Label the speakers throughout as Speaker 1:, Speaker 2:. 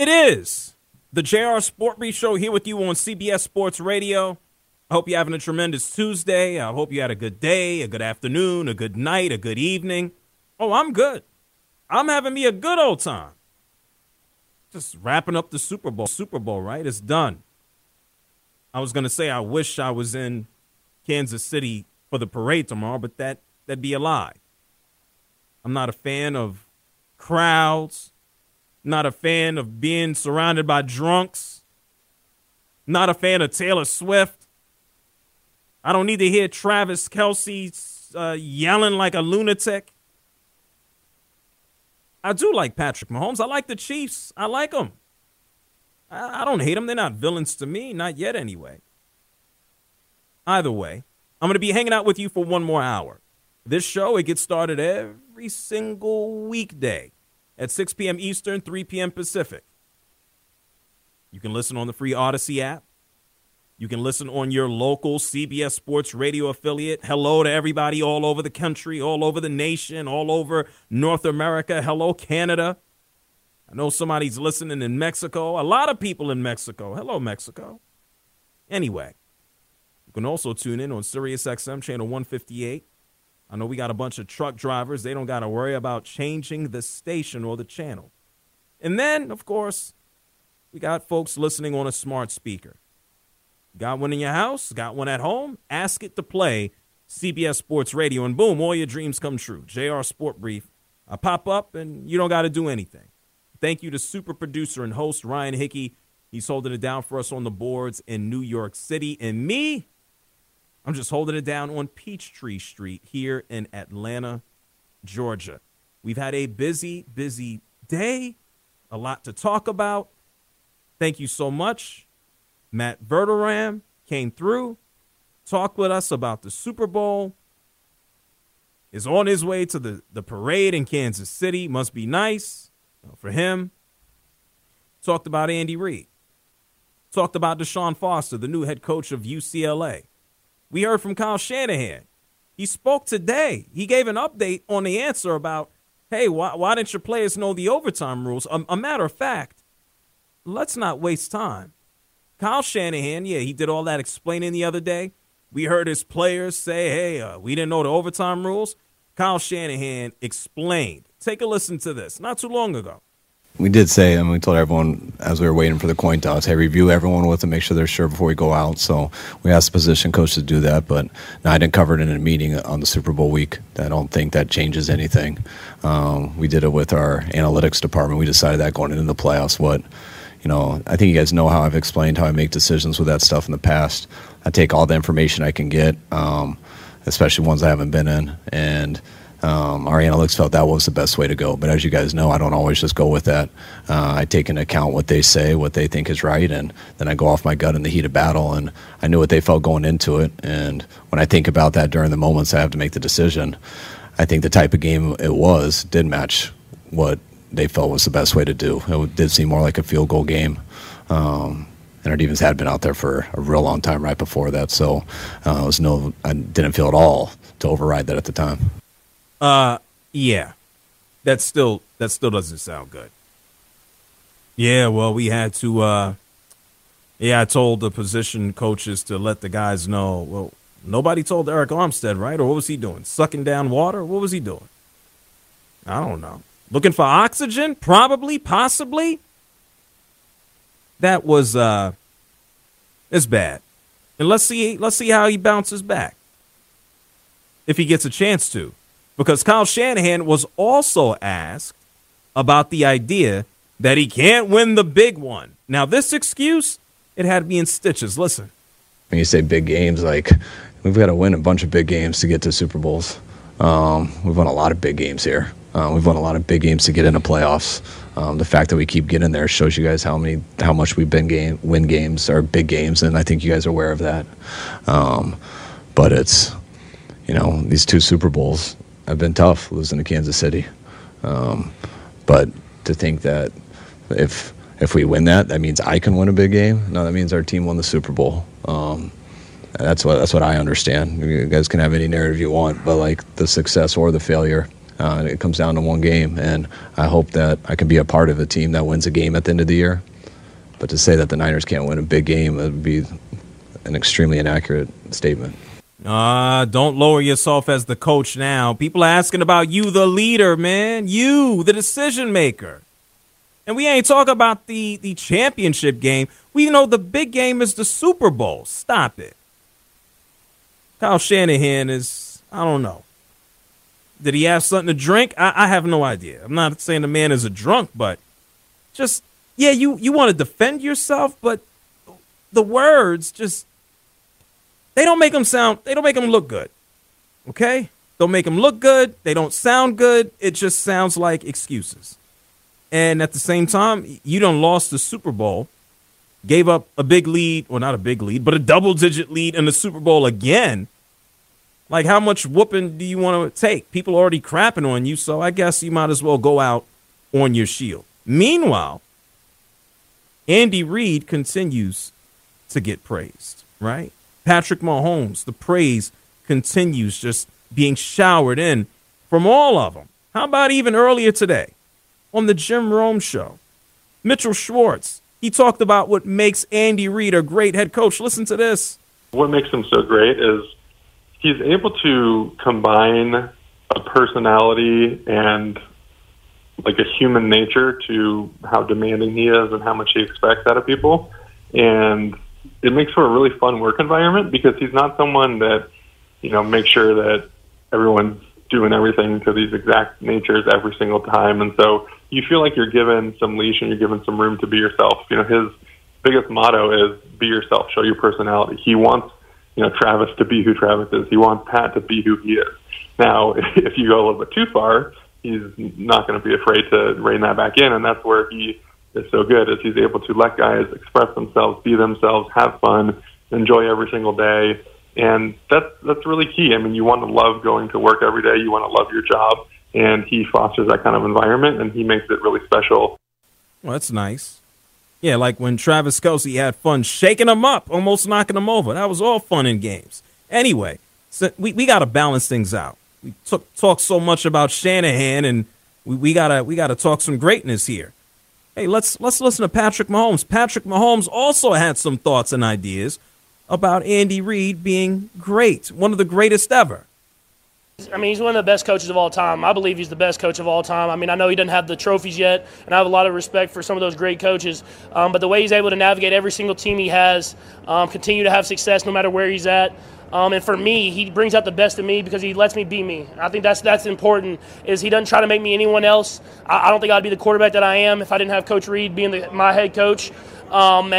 Speaker 1: It is the JR Sport Brief Show here with you on CBS Sports Radio. I hope you're having a tremendous Tuesday. I hope you had a good day, a good afternoon, a good night, a good evening. Oh, I'm good. I'm having me a good old time. Just wrapping up the Super Bowl. Super Bowl, right? It's done. I was going to say I wish I was in Kansas City for the parade tomorrow, but that'd be a lie. I'm not a fan of crowds. Not a fan of being surrounded by drunks. Not a fan of Taylor Swift. I don't need to hear Travis Kelce yelling like a lunatic. I do like Patrick Mahomes. I like the Chiefs. I like them. I don't hate them. They're not villains to me. Not yet, anyway. Either way, I'm going to be hanging out with you for one more hour. This show, it gets started every single weekday at 6 p.m. Eastern, 3 p.m. Pacific. You can listen on the free Odyssey app. You can listen on your local CBS Sports Radio affiliate. Hello to everybody all over the country, all over the nation, all over North America. Hello, Canada. I know somebody's listening in Mexico. A lot of people in Mexico. Hello, Mexico. Anyway, you can also tune in on Sirius XM channel 158. I know we got a bunch of truck drivers. They don't got to worry about changing the station or the channel. And then, of course, we got folks listening on a smart speaker. Got one in your house? Got one at home? Ask it to play CBS Sports Radio, and boom, all your dreams come true. JR Sport Brief. I pop up, and you don't got to do anything. Thank you to super producer and host Ryan Hickey. He's holding it down for us on the boards in New York City. And me, I'm just holding it down on Peachtree Street here in Atlanta, Georgia. We've had a busy, busy day, a lot to talk about. Thank you so much. Matt Verderam came through, talked with us about the Super Bowl, is on his way to the parade in Kansas City. Must be nice for him. Talked about Andy Reid. Talked about Deshaun Foster, the new head coach of UCLA. We heard from Kyle Shanahan. He spoke today. He gave an update on the answer about, hey, why didn't your players know the overtime rules? A matter of fact, let's not waste time. Kyle Shanahan, yeah, he did all that explaining the other day. We heard his players say, hey, we didn't know the overtime rules. Kyle Shanahan explained. Take a listen to this. Not too long ago.
Speaker 2: We did say, and we told everyone as we were waiting for the coin toss, hey, review everyone with them, make sure they're sure before we go out. So we asked the position coach to do that, but no, I didn't cover it in a meeting on the Super Bowl week. I don't think that changes anything. We did it with our analytics department. We decided that going into the playoffs. I think you guys know how I've explained how I make decisions with that stuff in the past. I take all the information I can get, especially ones I haven't been in, and our analytics felt that was the best way to go. But as you guys know, I don't always just go with that. I take into account what they say, what they think is right, and then I go off my gut in the heat of battle. And I knew what they felt going into it. And when I think about that during the moments I have to make the decision, I think the type of game it was did match what they felt was the best way to do. It did seem more like a field goal game. And our defense had been out there for a real long time right before that. So I didn't feel at all to override that at the time.
Speaker 1: Yeah, that still doesn't sound good. Yeah, well, we had to, I told the position coaches to let the guys know. Well, nobody told Eric Armstead, right? Or what was he doing? Sucking down water? What was he doing? I don't know. Looking for oxygen? Probably, possibly. That was, it's bad. And let's see how he bounces back. If he gets a chance to. Because Kyle Shanahan was also asked about the idea that he can't win the big one. Now, this excuse, it had me in stitches. Listen.
Speaker 2: When you say big games, like, we've got to win a bunch of big games to get to Super Bowls. We've won a lot of big games here. We've won a lot of big games to get into playoffs. The fact that we keep getting there shows you guys how much we've been win games or big games, and I think you guys are aware of that. But it's, these two Super Bowls have been tough, losing to Kansas City. But to think that if we win that means I can win a big game. No, that means our team won the Super Bowl. That's what I understand. You guys can have any narrative you want, but like the success or the failure It comes down to one game, and I hope that I can be a part of a team that wins a game at the end of the year. But to say that the Niners can't win a big game would be an extremely inaccurate statement.
Speaker 1: Don't lower yourself as the coach now. People are asking about you, the leader, man. You, the decision maker. And we ain't talking about the championship game. We know the big game is the Super Bowl. Stop it. Kyle Shanahan is, I don't know. Did he have something to drink? I have no idea. I'm not saying the man is a drunk, but just, yeah, you want to defend yourself, but the words just, they don't make them look good. Okay? Don't make them look good. They don't sound good. It just sounds like excuses. And at the same time, you done lost the Super Bowl, gave up a big lead, well, not a big lead, but a double-digit lead in the Super Bowl again. Like, how much whooping do you want to take? People are already crapping on you, so I guess you might as well go out on your shield. Meanwhile, Andy Reid continues to get praised, right? Patrick Mahomes, the praise continues just being showered in from all of them. How about even earlier today on the Jim Rome Show? Mitchell Schwartz, he talked about what makes Andy Reid a great head coach. Listen to this.
Speaker 3: What makes him so great is he's able to combine a personality and like a human nature to how demanding he is and how much he expects out of people. And it makes for a really fun work environment because he's not someone that, makes sure that everyone's doing everything to these exact natures every single time. And so you feel like you're given some leash and you're given some room to be yourself. His biggest motto is be yourself, show your personality. He wants Travis to be who Travis is. He wants Pat to be who he is. Now, if you go a little bit too far, he's not going to be afraid to rein that back in, and that's where he is so good, is he's able to let guys express themselves, be themselves, have fun, enjoy every single day, and that's really key. I mean, you want to love going to work every day. You want to love your job, and he fosters that kind of environment, and he makes it really special.
Speaker 1: Well, that's nice. Yeah, like when Travis Kelce had fun shaking him up, almost knocking him over. That was all fun and games. Anyway, so we got to balance things out. We talk so much about Shanahan, and we gotta talk some greatness here. Hey, let's listen to Patrick Mahomes. Patrick Mahomes also had some thoughts and ideas about Andy Reid being great, one of the greatest ever.
Speaker 4: I mean, he's one of the best coaches of all time. I believe he's the best coach of all time. I mean, I know he doesn't have the trophies yet, and I have a lot of respect for some of those great coaches. But the way he's able to navigate every single team he has, continue to have success no matter where he's at. And for me, he brings out the best in me because he lets me be me. I think that's important, is he doesn't try to make me anyone else. I don't think I'd be the quarterback that I am if I didn't have Coach Reid being my head coach. And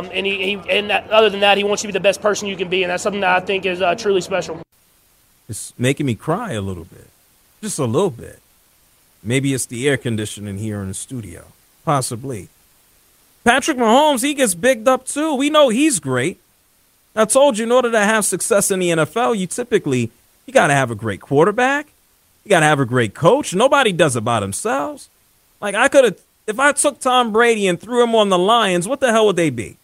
Speaker 4: other than that, he wants you to be the best person you can be, and that's something that I think is truly special.
Speaker 1: It's making me cry a little bit. Just a little bit. Maybe it's the air conditioning here in the studio. Possibly. Patrick Mahomes, he gets bigged up too. We know he's great. I told you, in order to have success in the NFL, you got to have a great quarterback. You got to have a great coach. Nobody does it by themselves. Like, if I took Tom Brady and threw him on the Lions, what the hell would they be?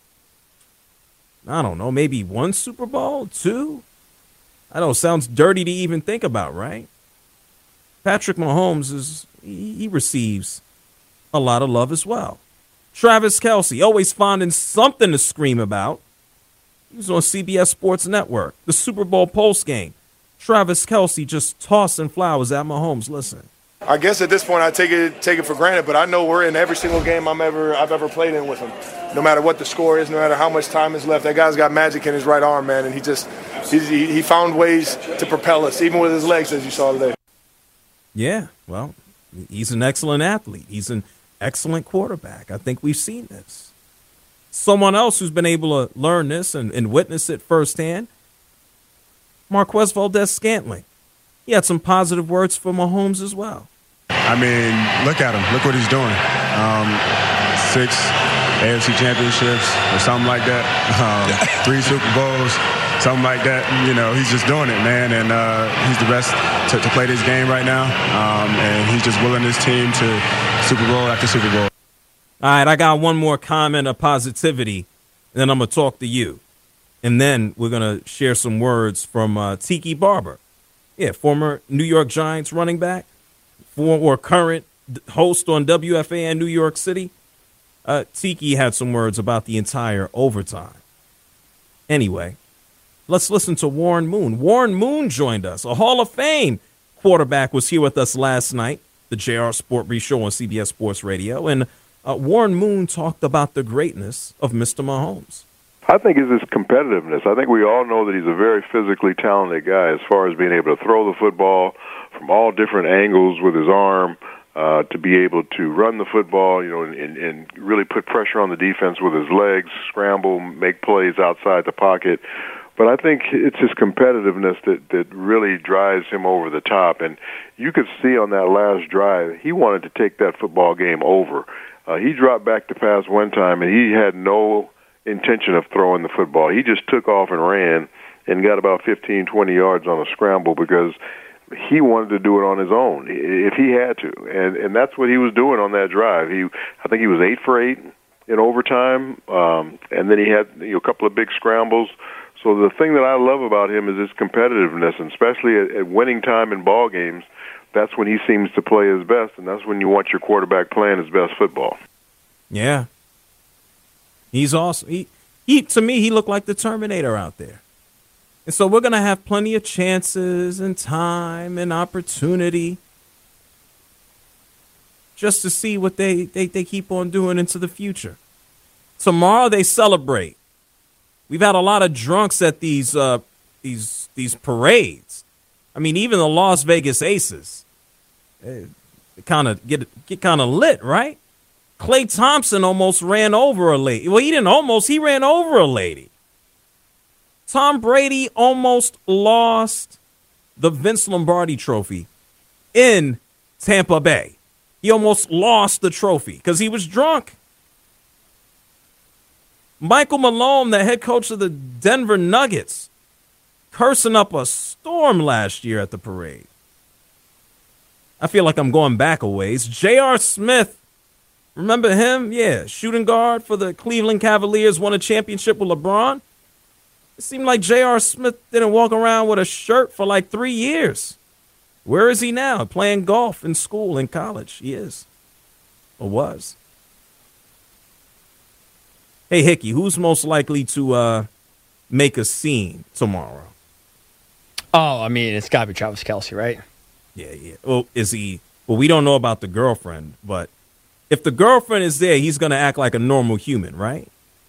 Speaker 1: I don't know, maybe 1 Super Bowl, 2? I know, sounds dirty to even think about, right? Patrick Mahomes he receives a lot of love as well. Travis Kelce, always finding something to scream about. He was on CBS Sports Network, the Super Bowl postgame. Travis Kelce just tossing flowers at Mahomes. Listen.
Speaker 5: I guess at this point I take it for granted, but I know we're in every single game I've ever played in with him. No matter what the score is, no matter how much time is left, that guy's got magic in his right arm, man, and he found ways to propel us, even with his legs, as you saw today.
Speaker 1: Yeah, well, he's an excellent athlete. He's an excellent quarterback. I think we've seen this. Someone else who's been able to learn this and witness it firsthand, Marquez Valdes-Scantling. He had some positive words for Mahomes as well.
Speaker 6: I mean, look at him. Look what he's doing. 6 AFC championships or something like that. 3 Super Bowls, something like that. He's just doing it, man. And he's the best to play this game right now. And he's just willing his team to Super Bowl after Super Bowl.
Speaker 1: All right, I got one more comment of positivity, and then I'm going to talk to you. And then we're going to share some words from Tiki Barber. Yeah, former New York Giants running back, or current host on WFAN New York City. Tiki had some words about the entire overtime. Anyway, let's listen to Warren Moon. Warren Moon joined us. A Hall of Fame quarterback was here with us last night, the JR Sport Brief Show on CBS Sports Radio. And Warren Moon talked about the greatness of Mr. Mahomes.
Speaker 7: I think it's his competitiveness. I think we all know that he's a very physically talented guy as far as being able to throw the football from all different angles with his arm, to be able to run the football, and really put pressure on the defense with his legs, scramble, make plays outside the pocket. But I think it's his competitiveness that really drives him over the top. And you could see on that last drive, he wanted to take that football game over. He dropped back to pass one time, and he had no intention of throwing the football. He just took off and ran and got about 15, 20 yards on a scramble because he wanted to do it on his own if he had to. And that's what he was doing on that drive. I think he was 8 for 8 in overtime, and then he had a couple of big scrambles. So the thing that I love about him is his competitiveness, and especially at winning time in ball games. That's when he seems to play his best, and that's when you want your quarterback playing his best football.
Speaker 1: Yeah. He's awesome. He to me, he looked like the Terminator out there. And so we're going to have plenty of chances and time and opportunity just to see what they keep on doing into the future. Tomorrow they celebrate. We've had a lot of drunks at these parades. I mean, even the Las Vegas Aces, they kind of get kind of lit, right? Klay Thompson almost ran over a lady. Well, he didn't almost. He ran over a lady. Tom Brady almost lost the Vince Lombardi trophy in Tampa Bay. He almost lost the trophy because he was drunk. Michael Malone, the head coach of the Denver Nuggets, cursing up a storm last year at the parade. I feel like I'm going back a ways. J.R. Smith, remember him? Yeah, shooting guard for the Cleveland Cavaliers, won a championship with LeBron. It seemed like J.R. Smith didn't walk around with a shirt for like 3 years. Where is he now? Playing golf in school, in college. He is. Or was. Hey, Hickey, who's most likely to make a scene tomorrow?
Speaker 8: Oh, I mean, it's got to be Travis Kelce, right?
Speaker 1: Yeah. Well, is he? Well, we don't know about the girlfriend, but if the girlfriend is there, he's going to act like a normal human, right?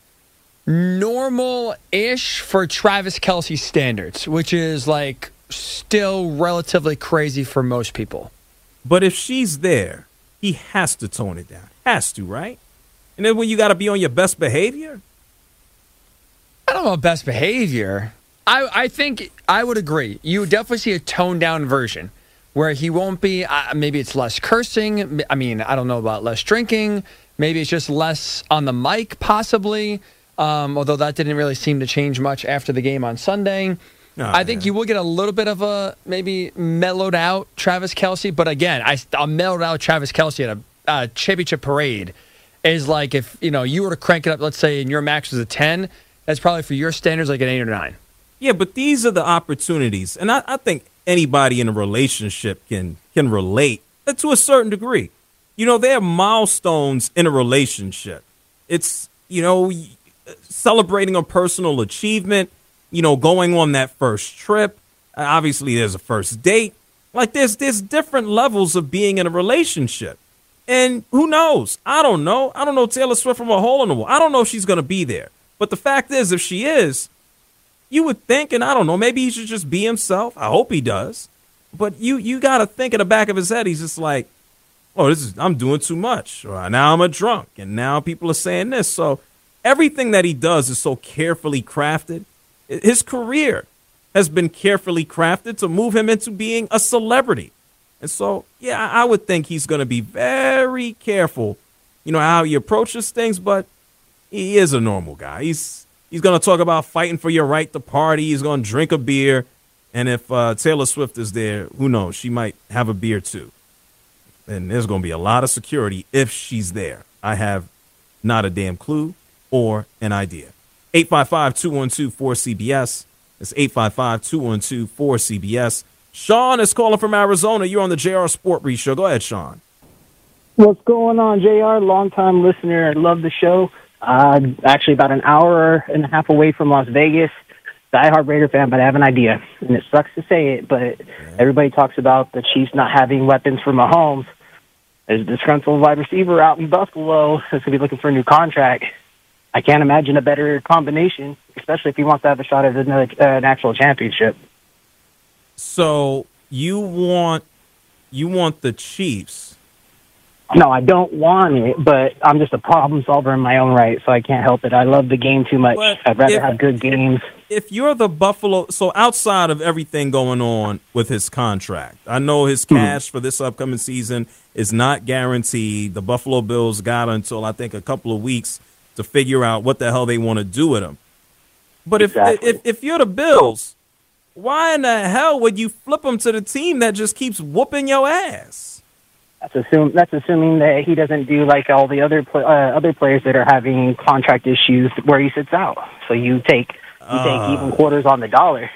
Speaker 8: Normal-ish for Travis Kelce standards, which is like still relatively crazy for most people.
Speaker 1: But if she's there, he has to tone it down. Has to, right? And then when you got to be on your best behavior?
Speaker 8: I don't know best behavior. I think I would agree. You would definitely see a toned-down version where he won't be, maybe it's less cursing. I mean, I don't know about less drinking. Maybe it's just less on the mic, possibly, although that didn't really seem to change much after the game on Sunday. I think you will get a little bit of a maybe mellowed out Travis Kelce. But again, a mellowed out Travis Kelce at a championship parade is like if you were to crank it up, let's say, and your max was a 10, that's probably for your standards like an 8 or 9.
Speaker 1: Yeah, but these are the opportunities. And I think anybody in a relationship can relate to a certain degree. There are milestones in a relationship. It's, celebrating a personal achievement, going on that first trip. Obviously, there's a first date. Like, there's different levels of being in a relationship. And who knows? I don't know. I don't know Taylor Swift from a hole in the wall. I don't know if she's going to be there. But the fact is, if she is, you would think, and I don't know, maybe he should just be himself. I hope he does. But you got to think in the back of his head, he's just like, oh, I'm doing too much. Or now I'm a drunk, and now people are saying this. So everything that he does is so carefully crafted. His career has been carefully crafted to move him into being a celebrity. And so, yeah, I would think he's going to be very careful, how he approaches things, but he is a normal guy. He's going to talk about fighting for your right to party. He's going to drink a beer. And if Taylor Swift is there, who knows? She might have a beer too. And there's going to be a lot of security if she's there. I have not a damn clue or an idea. 855-212-4CBS. It's 855-212-4CBS. Sean is calling from Arizona. You're on the JR Sport Brief Show. Go ahead, Sean.
Speaker 9: What's going on, JR? Long-time listener. I love the show. Actually about an hour and a half away from Las Vegas. Diehard Raider fan, but I have an idea. And it sucks to say it, but everybody talks about the Chiefs not having weapons for Mahomes. There's a disgruntled wide receiver out in Buffalo that's going to be looking for a new contract. I can't imagine a better combination, especially if he wants to have a shot at an actual championship.
Speaker 1: So you want the Chiefs?
Speaker 9: No, I don't want it, but I'm just a problem solver in my own right, so I can't help it. I love the game too much.
Speaker 1: But
Speaker 9: I'd rather have good games.
Speaker 1: If you're the Buffalo, so outside of everything going on with his contract, I know his cash for this upcoming season is not guaranteed. The Buffalo Bills got until I think a couple of weeks to figure out what the hell they want to do with him. But if you're the Bills, why in the hell would you flip him to the team that just keeps whooping your ass?
Speaker 9: That's assuming that he doesn't do like all the other players that are having contract issues where he sits out. So you take even quarters on the dollar.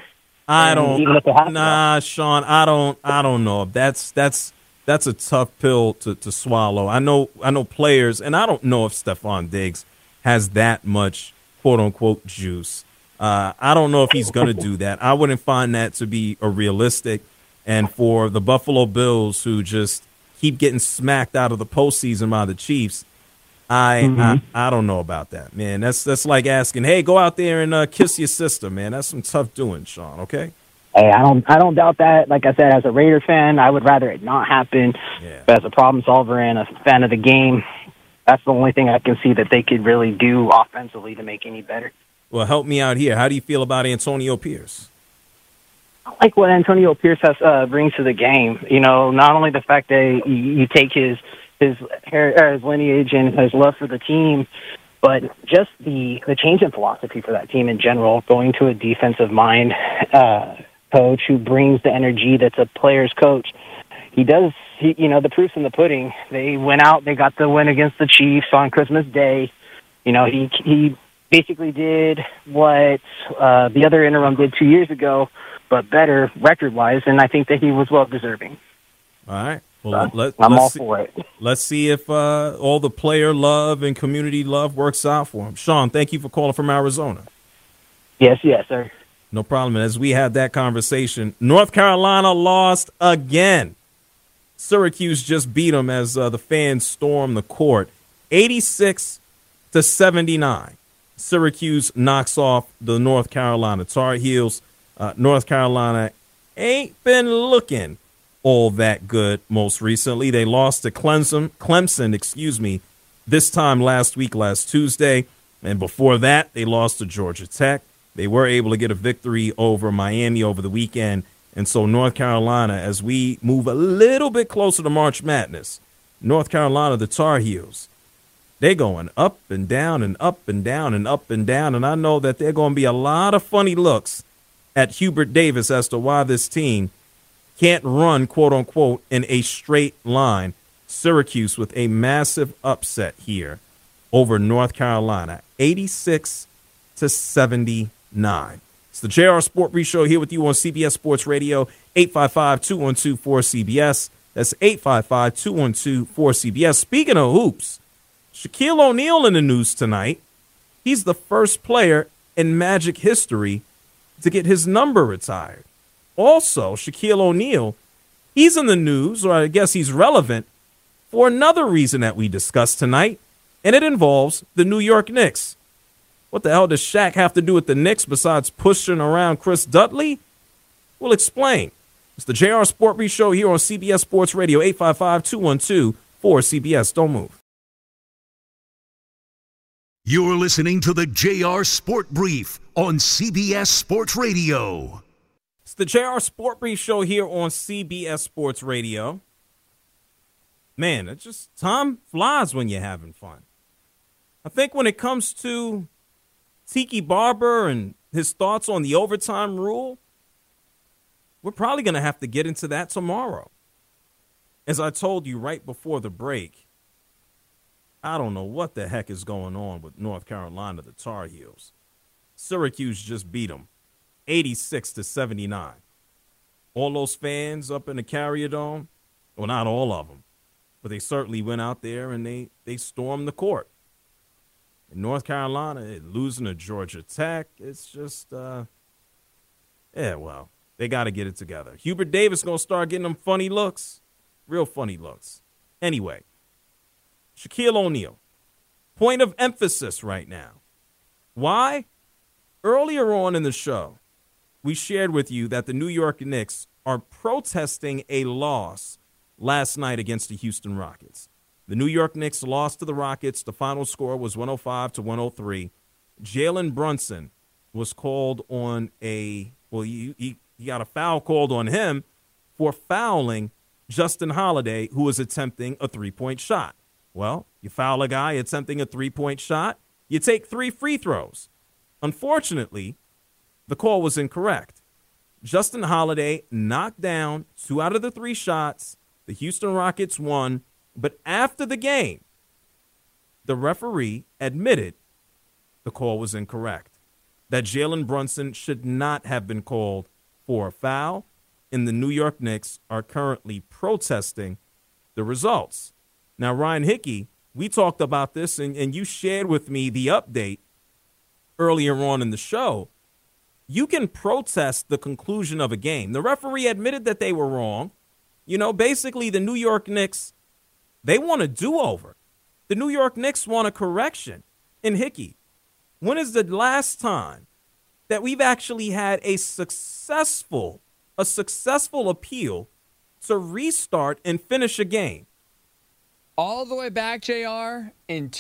Speaker 1: Sean, I don't know. That's a tough pill to swallow. I know players, and I don't know if Stephon Diggs has that much quote unquote juice. I don't know if he's going to do that. I wouldn't find that to be a realistic. And for the Buffalo Bills, who just keep getting smacked out of the postseason by the Chiefs, I don't know about that, man. That's like asking, hey, go out there and kiss your sister, man. That's some tough doing, Sean. Okay.
Speaker 9: Hey, I don't doubt that. Like I said, as a Raider fan, I would rather it not happen.
Speaker 1: Yeah.
Speaker 9: But as a problem solver and a fan of the game, that's the only thing I can see that they could really do offensively to make any better.
Speaker 1: Well, help me out here. How do you feel about Antonio Pierce?
Speaker 9: I like what Antonio Pierce brings to the game. You know, not only the fact that you take his lineage and his love for the team, but just the change in philosophy for that team in general, going to a defensive mind coach who brings the energy that's a player's coach. The proof's in the pudding. They went out, they got the win against the Chiefs on Christmas Day. You know, he basically did what the other interim did 2 years ago, but better record-wise, and I think that he was well-deserving.
Speaker 1: All right. Well,
Speaker 9: I'm all for it.
Speaker 1: Let's see if all the player love and community love works out for him. Sean, thank you for calling from Arizona.
Speaker 9: Yes, sir.
Speaker 1: No problem. And as we had that conversation, North Carolina lost again. Syracuse just beat them as the fans stormed the court, 86-79. Syracuse knocks off the North Carolina Tar Heels. North Carolina ain't been looking all that good most recently. They lost to Clemson, this time last Tuesday. And before that, they lost to Georgia Tech. They were able to get a victory over Miami over the weekend. And so North Carolina, as we move a little bit closer to March Madness, North Carolina, the Tar Heels, they're going up and down and up and down and up and down. And I know that there are going to be a lot of funny looks at Hubert Davis as to why this team can't run, quote unquote, in a straight line. Syracuse with a massive upset here over North Carolina, 86-79. It's the JR Sport Brief Show here with you on CBS Sports Radio, 855-212-4CBS. That's 855-212-4CBS. Speaking of hoops, Shaquille O'Neal in the news tonight. He's the first player in Magic history to get his number retired. Also, Shaquille O'Neal, he's in the news, or I guess he's relevant, for another reason that we discussed tonight, and it involves the New York Knicks. What the hell does Shaq have to do with the Knicks besides pushing around Chris Dudley? We'll explain. It's the JR Sport Brief Show here on CBS Sports Radio, 855-212-4CBS. Don't move.
Speaker 10: You're listening to the JR Sport Brief on CBS Sports Radio.
Speaker 1: It's the JR Sport Brief Show here on CBS Sports Radio. Man, it's just time flies when you're having fun. I think when it comes to Tiki Barber and his thoughts on the overtime rule, we're probably going to have to get into that tomorrow. As I told you right before the break, I don't know what the heck is going on with North Carolina, the Tar Heels. Syracuse just beat them 86-79. all those fans up in the Carrier Dome, well, not all of them, but they certainly went out there and they stormed the court. In North Carolina, losing to Georgia Tech, it's just, they got to get it together. Hubert Davis going to start getting them funny looks, real funny looks. Anyway, Shaquille O'Neal, point of emphasis right now. Why? Earlier on in the show, we shared with you that the New York Knicks are protesting a loss last night against the Houston Rockets. The New York Knicks lost to the Rockets. The final score was 105-103. Jalen Brunson was called on he got a foul called on him for fouling Justin Holiday, who was attempting a three-point shot. Well, you foul a guy attempting a three-point shot, you take 3 free throws. Unfortunately, the call was incorrect. Justin Holiday knocked down 2 out of the 3 shots. The Houston Rockets won. But after the game, the referee admitted the call was incorrect, that Jalen Brunson should not have been called for a foul, and the New York Knicks are currently protesting the results. Now, Ryan Hickey, we talked about this, and you shared with me the update earlier on in the show. You can protest the conclusion of a game. The referee admitted that they were wrong. Basically, the New York Knicks, they want a do-over. The New York Knicks want a correction. And Hickey, when is the last time that we've actually had a successful appeal to restart and finish a game?
Speaker 8: All the way back, JR, in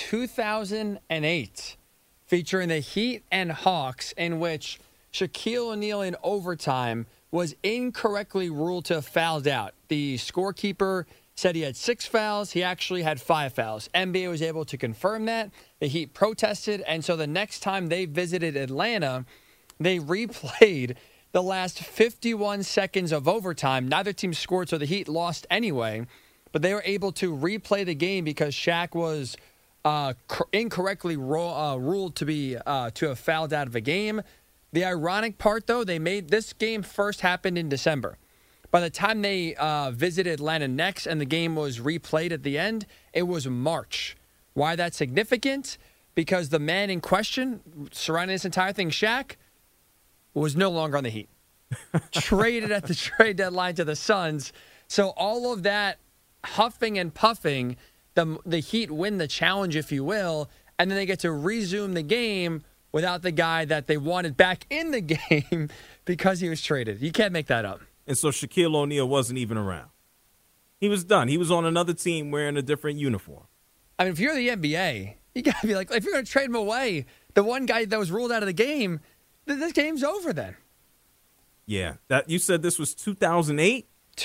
Speaker 8: 2008, featuring the Heat and Hawks, in which Shaquille O'Neal in overtime was incorrectly ruled to have fouled out. The scorekeeper said he had 6 fouls. He actually had 5 fouls. NBA was able to confirm that. The Heat protested, and so the next time they visited Atlanta, they replayed the last 51 seconds of overtime. Neither team scored, so the Heat lost anyway, but they were able to replay the game because Shaq was incorrectly ruled to have fouled out of a game. The ironic part, though, this game first happened in December. By the time they visited Atlanta next and the game was replayed at the end, it was March. Why that's significant? Because the man in question, surrounding this entire thing, Shaq, was no longer on the Heat. Traded at the trade deadline to the Suns. So all of that huffing and puffing, the Heat win the challenge, if you will, and then they get to resume the game without the guy that they wanted back in the game because he was traded. You can't make that up.
Speaker 1: And so Shaquille O'Neal wasn't even around. He was done. He was on another team wearing a different uniform.
Speaker 8: I mean, if you're the NBA, you got to be like, if you're going to trade him away, the one guy that was ruled out of the game, this game's over then.
Speaker 1: Yeah. You said this was 2008?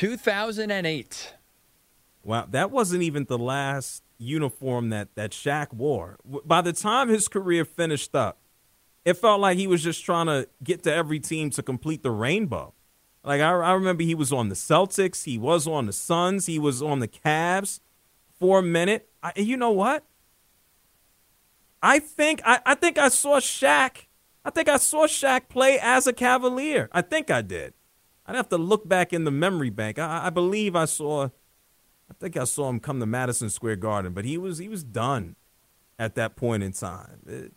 Speaker 8: 2008.
Speaker 1: Wow. That wasn't even the last uniform that Shaq wore. By the time his career finished up, it felt like he was just trying to get to every team to complete the rainbow. Like, I remember he was on the Celtics. He was on the Suns. He was on the Cavs for a minute. You know what? I think I saw Shaq. I think I saw Shaq play as a Cavalier. I think I did. I'd have to look back in the memory bank. I believe I think I saw him come to Madison Square Garden, but he was done at that point in time.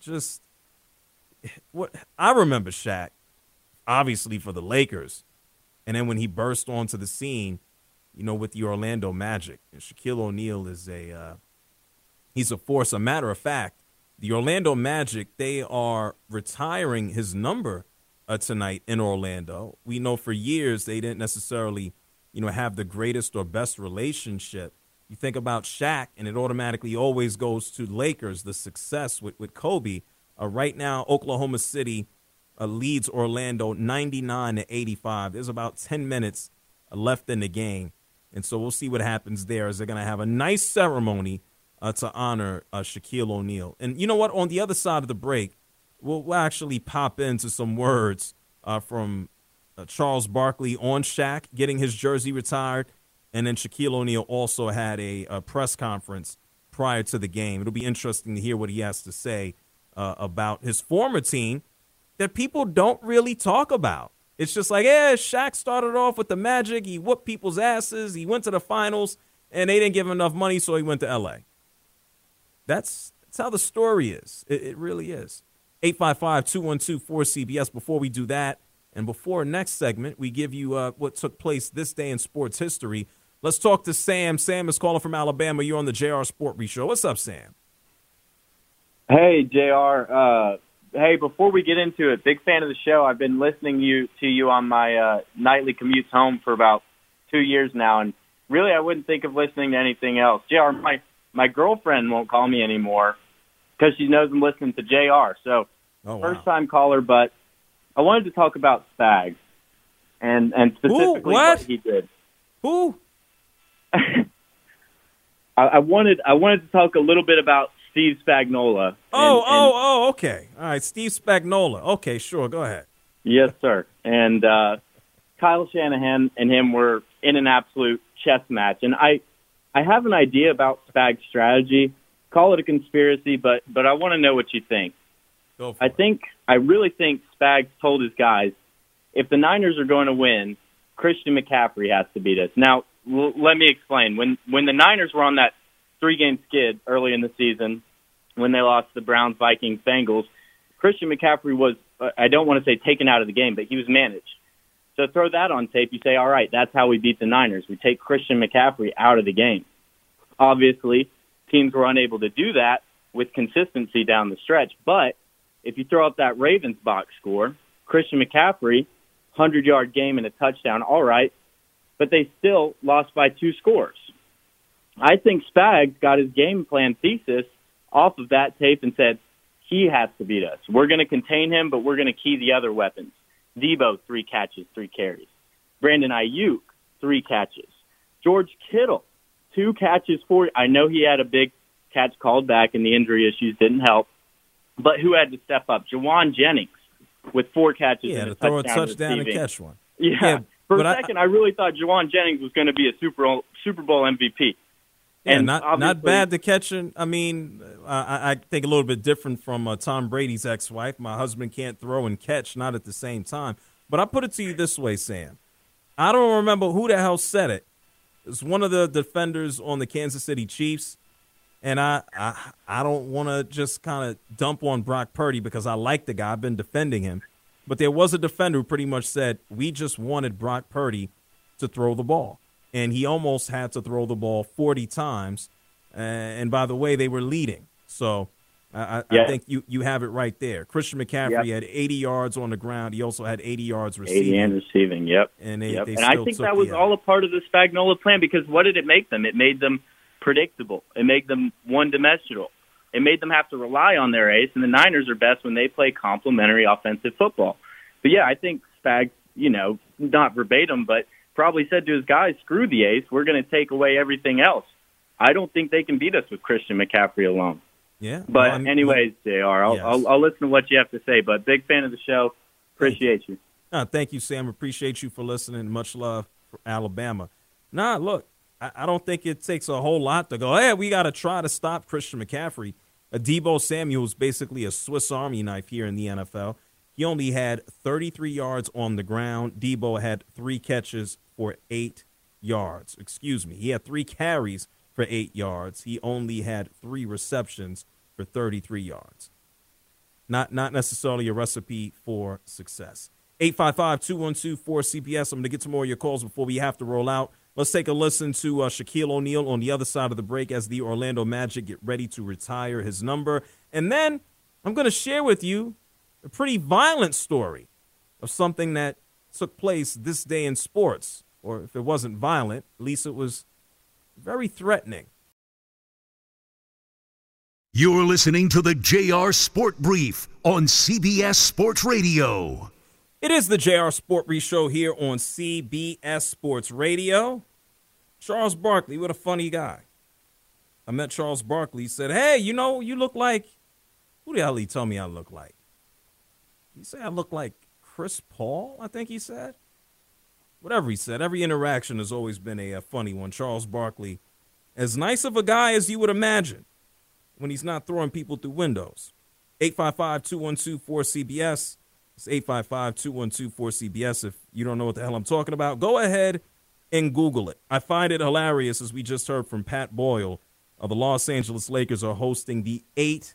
Speaker 1: I remember Shaq, obviously for the Lakers. And then when he burst onto the scene, with the Orlando Magic, and Shaquille O'Neal is he's a force. A matter of fact, the Orlando Magic, they are retiring his number tonight in Orlando. We know for years they didn't necessarily, have the greatest or best relationship. You think about Shaq, and it automatically always goes to Lakers, the success with Kobe. Right now, Oklahoma City leads Orlando 99-85. There's about 10 minutes left in the game. And so we'll see what happens there, as they're going to have a nice ceremony to honor Shaquille O'Neal. And you know what? On the other side of the break, we'll actually pop into some words from Charles Barkley on Shaq getting his jersey retired. And then Shaquille O'Neal also had a press conference prior to the game. It'll be interesting to hear what he has to say about his former team that people don't really talk about. It's just like, yeah, Shaq started off with the Magic. He whooped people's asses. He went to the finals, and they didn't give him enough money, so he went to L.A. That's how the story is. It really is. 855-212-4CBS. Before we do that, and before next segment, we give you what took place this day in sports history. Let's talk to Sam. Sam is calling from Alabama. You're on the JR Sport Brief Show. What's up, Sam?
Speaker 11: Hey, JR. Hey, before we get into it, big fan of the show. I've been listening to you on my nightly commutes home for about 2 years now, and really I wouldn't think of listening to anything else. JR, my girlfriend won't call me anymore because she knows I'm listening to JR. So, first-time caller, but I wanted to talk about Spags and specifically what he did.
Speaker 1: Who?
Speaker 11: I wanted to talk a little bit about Steve Spagnuolo.
Speaker 1: Okay. All right, Steve Spagnuolo. Okay, sure. Go ahead.
Speaker 11: Yes, sir. And Kyle Shanahan and him were in an absolute chess match. And I have an idea about Spag's strategy. Call it a conspiracy, but I want to know what you think. I really think Spags told his guys, if the Niners are going to win, Christian McCaffrey has to beat us. Now, let me explain. When the Niners were on that 3-game skid early in the season, when they lost the Browns, Vikings, Bengals, Christian McCaffrey was, I don't want to say taken out of the game, but he was managed. So throw that on tape. You say, all right, that's how we beat the Niners. We take Christian McCaffrey out of the game. Obviously, teams were unable to do that with consistency down the stretch. But if you throw up that Ravens box score, Christian McCaffrey, 100-yard game and a touchdown, all right, but they still lost by 2 scores. I think Spags got his game plan thesis off of that tape and said, he has to beat us. We're going to contain him, but we're going to key the other weapons. Debo, 3 catches, 3 carries. Brandon Ayuk, 3 catches. George Kittle, 2 catches, 4. I know he had a big catch called back and the injury issues didn't help, but who had to step up? Jawan Jennings with 4 catches and a
Speaker 1: throw
Speaker 11: touchdown.
Speaker 1: A touchdown and catch one.
Speaker 11: Yeah. For a second, I really thought Jawan Jennings was going to be a Super Bowl MVP.
Speaker 1: Yeah, and not bad to catch. I mean, I think a little bit different from Tom Brady's ex-wife. My husband can't throw and catch, not at the same time. But I put it to you this way, Sam. I don't remember who the hell said it. It's one of the defenders on the Kansas City Chiefs. And I don't want to just kind of dump on Brock Purdy because I like the guy. I've been defending him. But there was a defender who pretty much said, we just wanted Brock Purdy to throw the ball. And he almost had to throw the ball 40 times. And by the way, they were leading. So I think you have it right there. Christian McCaffrey had 80 yards on the ground. He also had 80 yards receiving.
Speaker 11: 80 and receiving, yep.
Speaker 1: And,
Speaker 11: and I think that was all a part of the Spagnuolo plan because what did it make them? It made them predictable. It made them one-dimensional. It made them have to rely on their ace, and the Niners are best when they play complementary offensive football. But, yeah, I think Spags, not verbatim, but probably said to his guys, screw the ace, we're going to take away everything else. I don't think they can beat us with Christian McCaffrey alone.
Speaker 1: Yeah.
Speaker 11: But anyways, JR, I'll listen to what you have to say, but big fan of the show. Appreciate you.
Speaker 1: Thank you, Sam. Appreciate you for listening. Much love for Alabama. Look, I don't think it takes a whole lot to go, hey, we got to try to stop Christian McCaffrey. Debo Samuel's basically a Swiss Army knife here in the NFL. He only had 33 yards on the ground. Debo had 3 catches for 8 yards. Excuse me. He had 3 carries for 8 yards. He only had 3 receptions for 33 yards. Not necessarily a recipe for success. 855-212-4CBS. I'm going to get to more of your calls before we have to roll out. Let's take a listen to Shaquille O'Neal on the other side of the break as the Orlando Magic get ready to retire his number. And then I'm going to share with you a pretty violent story of something that took place this day in sports. Or if it wasn't violent, at least it was very threatening.
Speaker 10: You're listening to the JR Sport Brief on CBS Sports Radio.
Speaker 1: It is the JR Sport Brief show here on CBS Sports Radio. Charles Barkley, what a funny guy. I met Charles Barkley. He said, hey, you look like, who the hell did he tell me I look like? He said I look like Chris Paul, I think he said. Whatever he said, every interaction has always been a funny one. Charles Barkley, as nice of a guy as you would imagine when he's not throwing people through windows. 855-212-4CBS. It's 855-212-4CBS. If you don't know what the hell I'm talking about, go ahead and Google it. I find it hilarious, as we just heard from Pat Boyle. The Los Angeles Lakers are hosting the eight.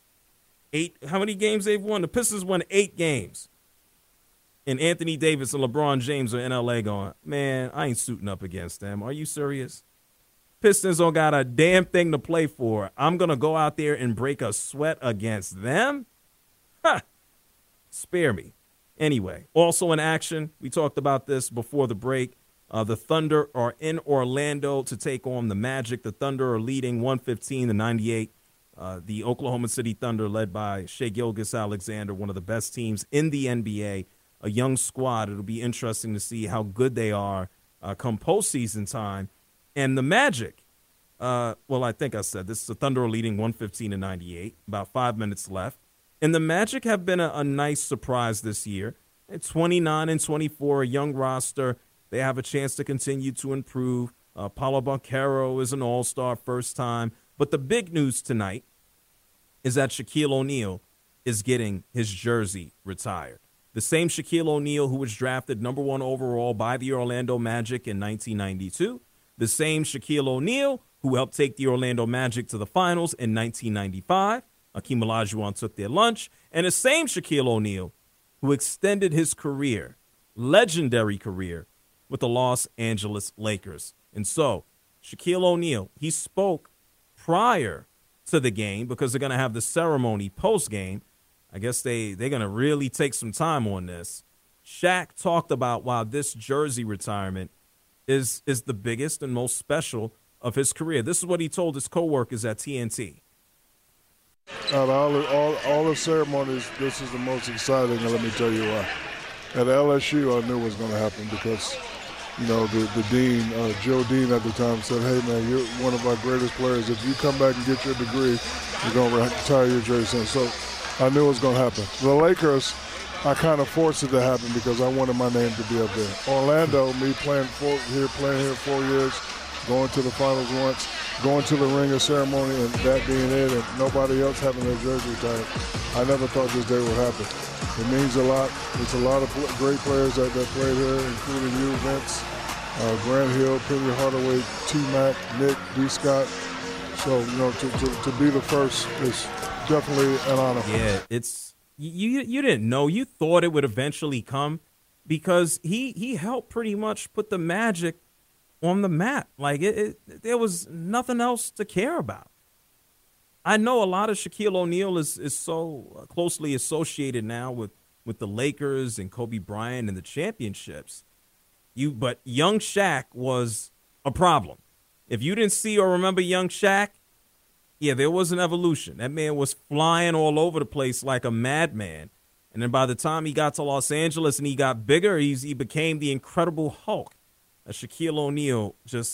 Speaker 1: How many games they've won? The Pistons won 8 games. And Anthony Davis and LeBron James are in L.A. going, man, I ain't suiting up against them. Are you serious? Pistons don't got a damn thing to play for. I'm going to go out there and break a sweat against them? Ha! Spare me. Anyway, also in action, we talked about this before the break. The Thunder are in Orlando to take on the Magic. The Thunder are leading 115-98. The Oklahoma City Thunder, led by Shai Gilgeous-Alexander, one of the best teams in the NBA, a young squad. It'll be interesting to see how good they are come postseason time. And the Magic, well, I think I said this. The Thunder are leading 115-98, about 5 minutes left. And the Magic have been a nice surprise this year. At 29-24, a young roster. They have a chance to continue to improve. Paulo Banchero is an all-star first time. But the big news tonight is that Shaquille O'Neal is getting his jersey retired. The same Shaquille O'Neal who was drafted number 1 overall by the Orlando Magic in 1992. The same Shaquille O'Neal who helped take the Orlando Magic to the finals in 1995. Akeem Olajuwon took their lunch. And the same Shaquille O'Neal who extended his career, legendary career, with the Los Angeles Lakers. And so, Shaquille O'Neal, he spoke prior to the game because they're going to have the ceremony post-game. I guess they're going to really take some time on this. Shaq talked about why this jersey retirement is the biggest and most special of his career. This is what he told his coworkers at TNT.
Speaker 12: Out of all the ceremonies, this is the most exciting, and let me tell you why. At LSU, I knew it was going to happen because, you know, the dean, Joe Dean at the time, said, hey, man, you're one of our greatest players. If you come back and get your degree, you're going to retire your jersey. So I knew it was going to happen. The Lakers, I kind of forced it to happen because I wanted my name to be up there. Orlando, me playing here 4 years, going to the finals once, going to the ringer ceremony, and that being it, and nobody else having their jersey retired. I never thought this day would happen. It means a lot. It's a lot of great players that played here, including you, Vince, Grant Hill, Penny Hardaway, T-Mac, Nick, D. Scott. So, you know, to be the first is definitely an honor.
Speaker 1: Yeah, it's you didn't know. You thought it would eventually come because he helped pretty much put the Magic on the map. Like, there was nothing else to care about. I know a lot of Shaquille O'Neal is so closely associated now with the Lakers and Kobe Bryant and the championships. But young Shaq was a problem. If you didn't see or remember young Shaq, yeah, there was an evolution. That man was flying all over the place like a madman. And then by the time he got to Los Angeles and he got bigger, he became the Incredible Hulk. Shaquille O'Neal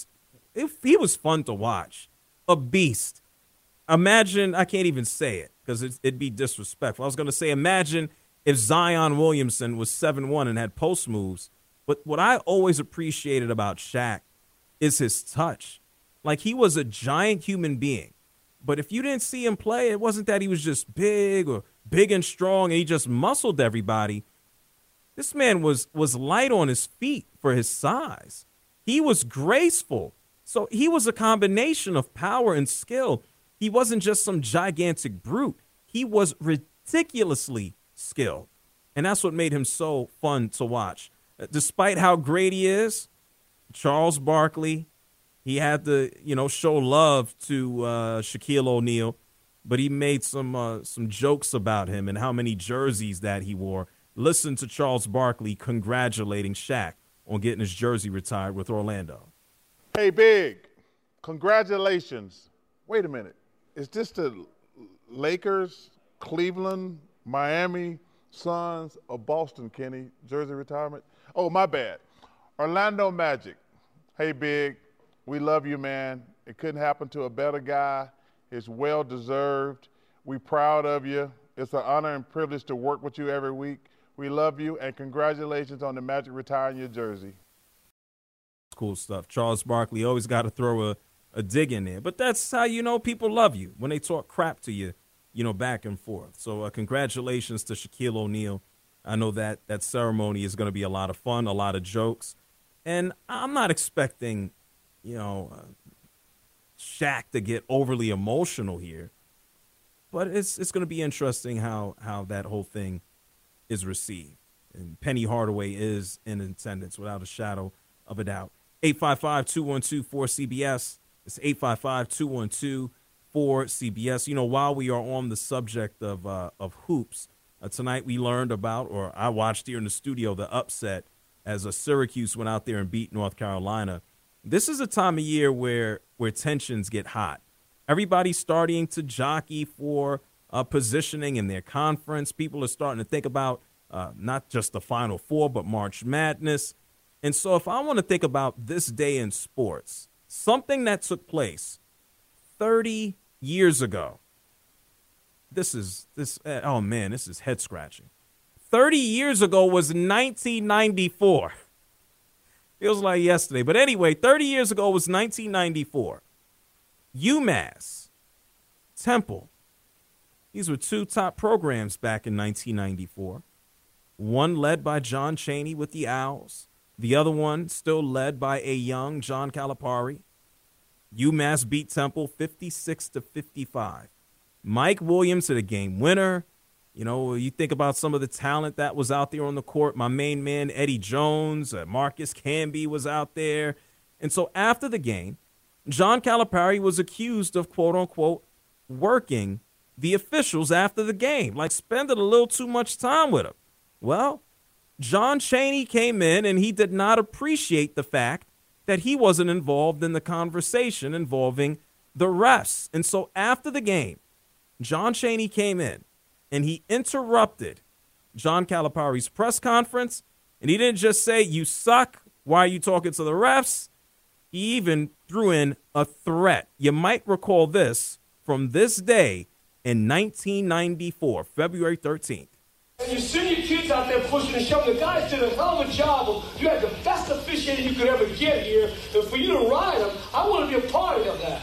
Speaker 1: he was fun to watch. A beast. Imagine, I can't even say it because it'd be disrespectful. I was going to say, imagine if Zion Williamson was 7'1" and had post moves. But what I always appreciated about Shaq is his touch. Like, he was a giant human being. But if you didn't see him play, it wasn't that he was just big and strong and he just muscled everybody. This man was light on his feet for his size. He was graceful. So he was a combination of power and skill. He wasn't just some gigantic brute. He was ridiculously skilled. And that's what made him so fun to watch. Despite how great he is, Charles Barkley, he had to, show love to Shaquille O'Neal, but he made some jokes about him and how many jerseys that he wore. Listen to Charles Barkley congratulating Shaq on getting his jersey retired with Orlando.
Speaker 13: Hey, Big, congratulations. Wait a minute. Is this the Lakers, Cleveland, Miami, Suns, or Boston, Kenny, jersey retirement? Oh, my bad. Orlando Magic. Hey, Big, we love you, man. It couldn't happen to a better guy. It's well-deserved. We proud of you. It's an honor and privilege to work with you every week. We love you, and congratulations on the Magic retiring your jersey.
Speaker 1: Cool stuff. Charles Barkley always got to throw a dig in there. But that's how you know people love you, when they talk crap to you, back and forth. So congratulations to Shaquille O'Neal I know that ceremony is going to be a lot of fun, a lot of jokes. And I'm not expecting, Shaq to get overly emotional here. But it's going to be interesting how that whole thing is received. And Penny Hardaway is in attendance without a shadow of a doubt. 855-212-4CBS. It's 855-212-4CBS. While we are on the subject of hoops, tonight we learned about, or I watched here in the studio, the upset as Syracuse went out there and beat North Carolina. This is a time of year where tensions get hot. Everybody's starting to jockey for positioning in their conference. People are starting to think about not just the Final Four, but March Madness. And so if I want to think about this day in sports, something that took place 30 years ago. This is head scratching. 30 years ago was 1994. Feels like yesterday. But anyway, 30 years ago was 1994. UMass, Temple. These were two top programs back in 1994. One led by John Chaney with the Owls. The other one still led by a young John Calipari. UMass beat Temple 56-55. Mike Williams hit a game winner. You think about some of the talent that was out there on the court. My main man, Eddie Jones, Marcus Camby was out there. And so after the game, John Calipari was accused of, quote unquote, working the officials after the game, like spending a little too much time with them. Well, John Chaney came in and he did not appreciate the fact that he wasn't involved in the conversation involving the refs. And so after the game, John Chaney came in and he interrupted John Calipari's press conference. And he didn't just say, "You suck. Why are you talking to the refs?" He even threw in a threat. You might recall this from this day in 1994, February 13th.
Speaker 14: And you see your kids out there pushing and shoving. The guys did a hell of a job. You had the best officiating you could ever get here. And for you to ride them, I want to be a part of that.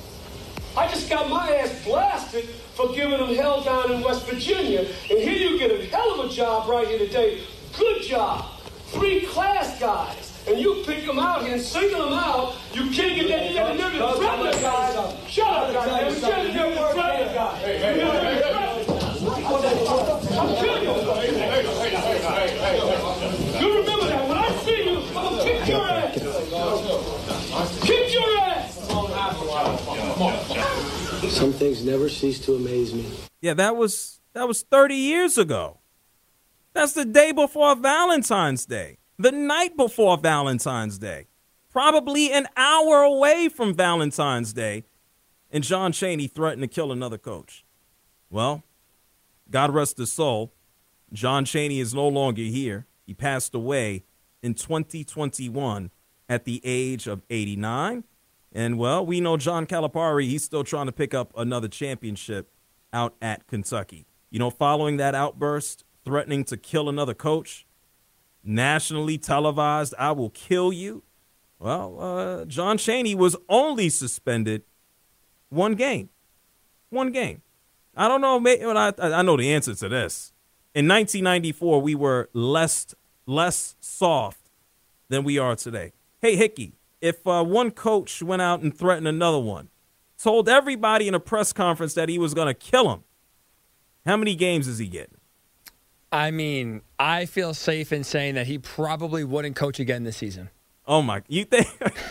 Speaker 14: I just got my ass blasted for giving them hell down in West Virginia. And here you get a hell of a job right here today. Good job. 3 class guys. And you pick them out here and single them out. You can't get that. You got to never threaten the guys. Shut up, guys. You can't never threaten the guys. I'm killing you. You remember that. When I see you, I'm going to kick your ass. Kick your ass.
Speaker 15: Some things never cease to amaze me.
Speaker 1: Yeah, that was 30 years ago. That's the day before Valentine's Day. The night before Valentine's Day. Probably an hour away from Valentine's Day. And John Chaney threatened to kill another coach. Well, God rest his soul. John Chaney is no longer here. He passed away in 2021 at the age of 89. And, well, we know John Calipari, he's still trying to pick up another championship out at Kentucky. Following that outburst, threatening to kill another coach, nationally televised, "I will kill you." Well, John Chaney was only suspended one game. One game. I don't know. I know the answer to this. In 1994, we were less soft than we are today. Hey, Hickey, if one coach went out and threatened another one, told everybody in a press conference that he was going to kill him, how many games is he getting?
Speaker 8: I mean, I feel safe in saying that he probably wouldn't coach again this season.
Speaker 1: Oh, my. You think?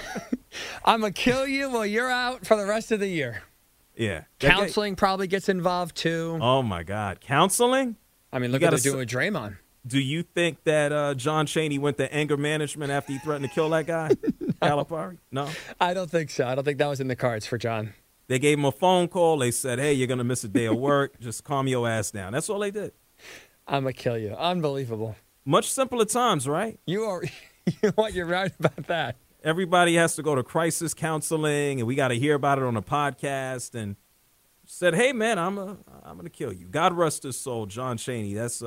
Speaker 8: I'm going to kill you while you're out for the rest of the year.
Speaker 1: Yeah.
Speaker 8: Counseling probably gets involved, too.
Speaker 1: Oh, my God. Counseling?
Speaker 8: I mean, look at what they're doing with Draymond.
Speaker 1: Do you think that John Chaney went to anger management after he threatened to kill that guy, Calipari? No?
Speaker 8: I don't think so. I don't think that was in the cards for John.
Speaker 1: They gave him a phone call. They said, "Hey, you're going to miss a day of work. Just calm your ass down." That's all they did.
Speaker 8: I'm going to kill you. Unbelievable.
Speaker 1: Much simpler times, right?
Speaker 8: You're right about that.
Speaker 1: Everybody has to go to crisis counseling, and we got to hear about it on a podcast. And said, "Hey, man, I'm going to kill you." God rest his soul, John Chaney. That's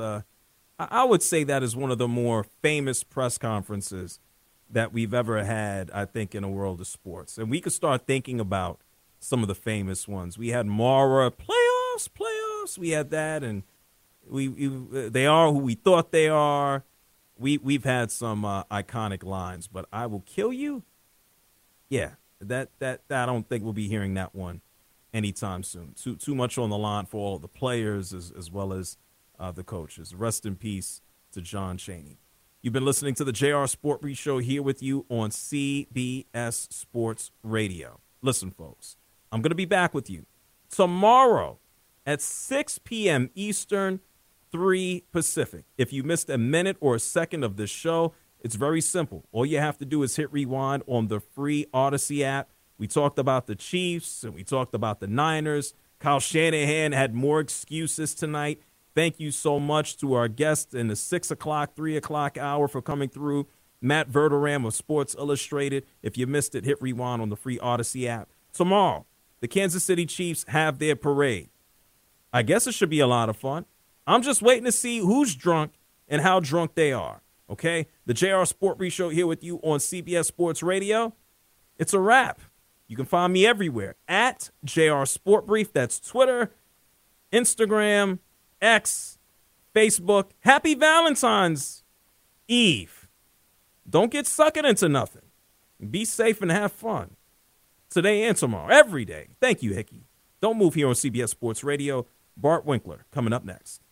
Speaker 1: I would say that is one of the more famous press conferences that we've ever had, I think, in the world of sports. And we could start thinking about some of the famous ones. We had Mara, playoffs. We had that, and They are who we thought they are. We've had some iconic lines, but I will kill you. Yeah, that I don't think we'll be hearing that one anytime soon. Too much on the line for all the players as well as the coaches. Rest in peace to John Chaney. You've been listening to the JR Sport Brief Show here with you on CBS Sports Radio. Listen, folks, I'm going to be back with you tomorrow at 6 p.m. Eastern, 3 Pacific. If you missed a minute or a second of this show, it's very simple. All you have to do is hit rewind on the free Odyssey app. We talked about the Chiefs and we talked about the Niners. Kyle Shanahan had more excuses tonight. Thank you so much to our guests in the 6 o'clock, 3 o'clock hour for coming through. Matt Verderam of Sports Illustrated. If you missed it, hit rewind on the free Odyssey app. Tomorrow, the Kansas City Chiefs have their parade. I guess it should be a lot of fun. I'm just waiting to see who's drunk and how drunk they are. Okay? The JR Sport Brief Show here with you on CBS Sports Radio. It's a wrap. You can find me everywhere at JR Sport Brief. That's Twitter, Instagram, X, Facebook. Happy Valentine's Eve. Don't get sucking into nothing. Be safe and have fun. Today and tomorrow. Every day. Thank you, Hickey. Don't move here on CBS Sports Radio. Bart Winkler coming up next.